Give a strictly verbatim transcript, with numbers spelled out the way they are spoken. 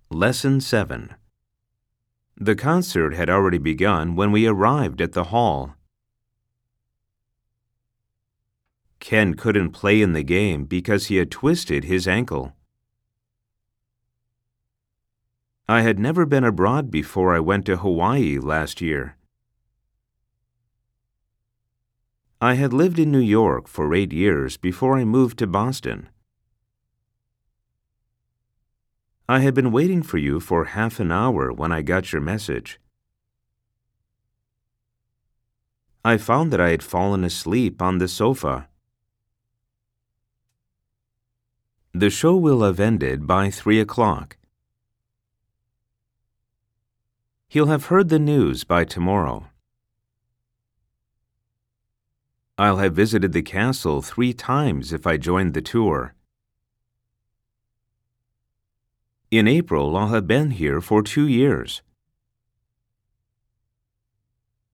Lesson seven. The concert had already begun when we arrived at the hall. Ken couldn't play in the game because he had twisted his ankle. I had never been abroad before I went to Hawaii last year. I had lived in New York for eight years before I moved to Boston. I had been waiting for you for half an hour when I got your message. I found that I had fallen asleep on the sofa. The show will have ended by three o'clock. He'll have heard the news by tomorrow. I'll have visited the castle three times if I joined the tour. In April, I'll have been here for two years.